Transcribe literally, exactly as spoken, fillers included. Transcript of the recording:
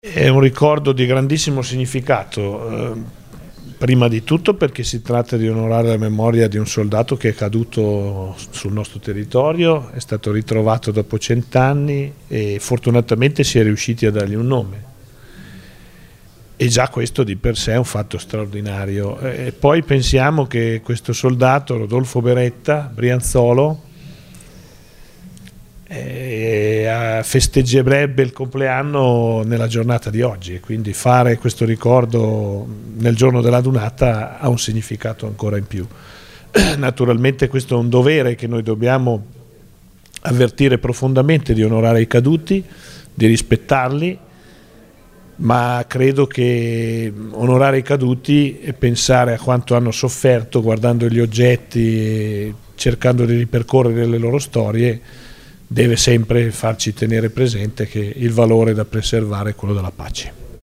È un ricordo di grandissimo significato, eh, prima di tutto perché si tratta di onorare la memoria di un soldato che è caduto sul nostro territorio, è stato ritrovato dopo cent'anni e fortunatamente si è riusciti a dargli un nome. E già questo di per sé è un fatto straordinario. E poi pensiamo che questo soldato, Rodolfo Beretta, brianzolo, eh, festeggerebbe il compleanno nella giornata di oggi, e quindi fare questo ricordo nel giorno della Dunata ha un significato ancora in più. Naturalmente questo è un dovere che noi dobbiamo avvertire profondamente, di onorare i caduti, di rispettarli, ma credo che onorare i caduti e pensare a quanto hanno sofferto guardando gli oggetti e cercando di ripercorrere le loro storie deve sempre farci tenere presente che il valore da preservare è quello della pace.